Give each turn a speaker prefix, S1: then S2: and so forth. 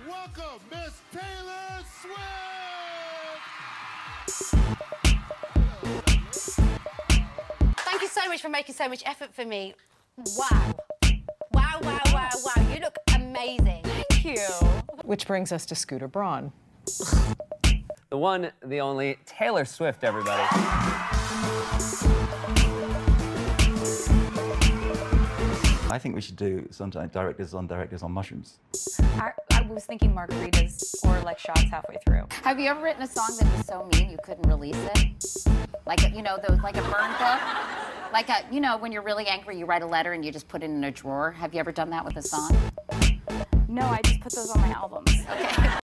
S1: welcome Miss Taylor Swift!
S2: Thank you so much for making so much effort for me. Wow. Wow, wow, wow, wow. You look amazing.
S3: Thank you.
S4: Which brings us to Scooter Braun.
S5: The one, the only, Taylor Swift, everybody.
S6: I think we should do sometimes directors on mushrooms.
S3: I was thinking margaritas or like shots halfway through.
S7: Have you ever written a song that was so mean you couldn't release it? Like, like a burn book? Like when you're really angry, you write a letter and you just put it in a drawer. Have you ever done that with a song?
S3: No, I just put those on my albums.
S7: Okay.